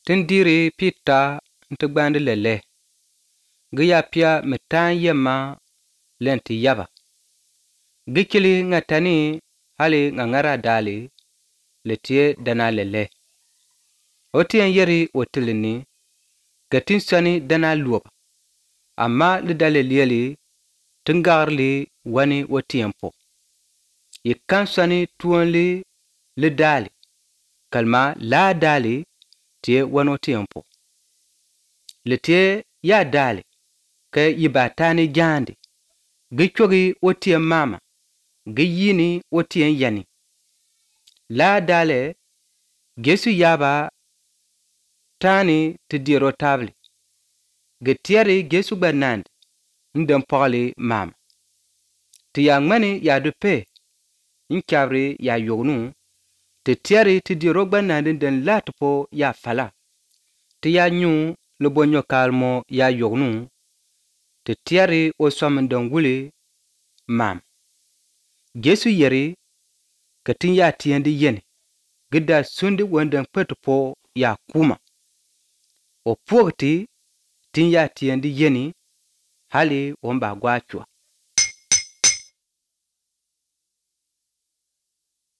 Tindiri Peter ntigbandi lele. Giya pia mitan yemma lenti yaba. Gikili nga tani hali nga ngara dali letie dana lele. Otien yeri otilini gatin sani dana luoba. Amma lidale lieli tingarli wani otien po. Yikan sani tuonli lidali kalma la dali tie wano tiempo. Letie ya dali ke yibatani jandi. Gichogi otien mama. Giyini otien yani. La dale Gesu yaba tani tidiro tabli. Getiari Gesu banandi ndem pogli mama. Tiyangmani ya dupe nkabri ya yognu. Tetiari tidiro banandi den latpo ya fala. Tiya nyu lubonyo kalmo ya yognu. Tetiari oswamndon wuli mama. Gesu yeri katin ya tiendi yeni. Gida sundi wenden petpo ya kuma. O pokti tin ya tiendi yeni hali womba gwachwa.